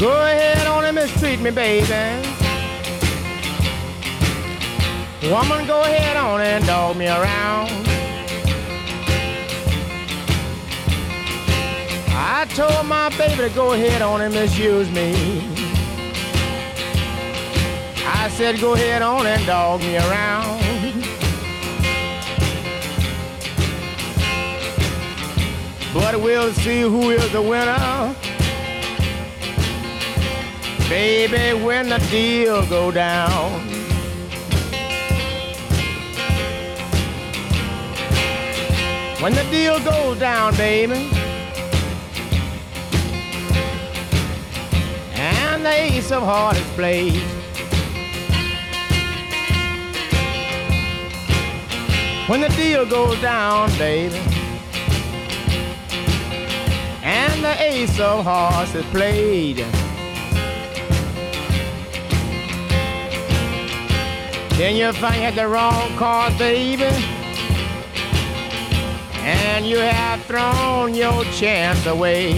Go ahead on and mistreat me, baby. Woman, go ahead on and dog me around. I told my baby to go ahead on and misuse me. I said go ahead on and dog me around. But we'll see who is the winner, baby, when the deal go down. When the deal goes down, baby, and the ace of hearts is played, when the deal goes down, baby, and the ace of hearts is played, then you find at the wrong card, baby, and you have thrown your chance away.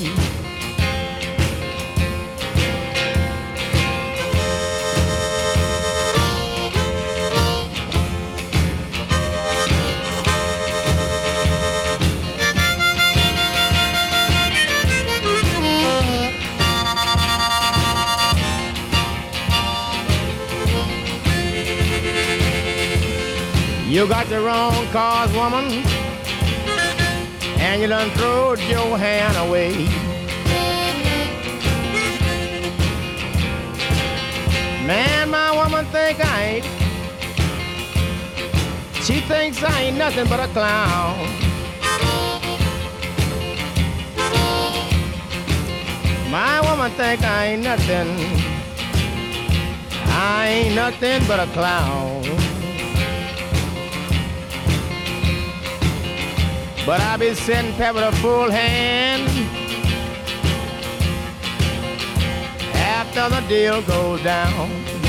You got the wrong cause, woman, and you done throwed your hand away. Man, my woman think I ain't. She thinks I ain't nothing but a clown. My woman think I ain't nothing. I ain't nothing but a clown. But I be sitting pep with a full hand after the deal goes down.